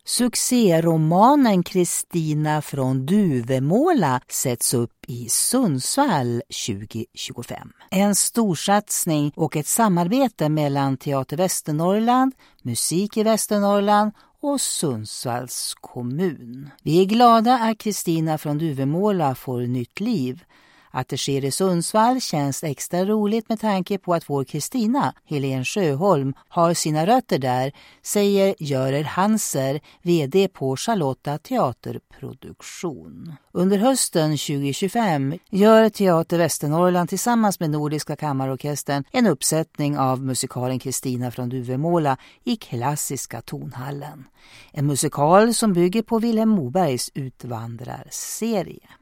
Succéromanen Kristina från Duvemåla sätts upp i Sundsvall 2025. En storsatsning och ett samarbete mellan Teater Västernorrland, Musik i Västernorrland och Sundsvalls kommun. Vi är glada att Kristina från Duvemåla får nytt liv. Att det sker i Sundsvall känns extra roligt med tanke på att vår Kristina, Helene Sjöholm, har sina rötter där, säger Görel Hanser, vd på Charlotta Teaterproduktion. Under hösten 2025 gör Teater Västernorrland tillsammans med Nordiska kammarorkestern en uppsättning av musikalen Kristina från Duvemåla i klassiska tonhallen. En musikal som bygger på Vilhelm Mobergs utvandrarserie.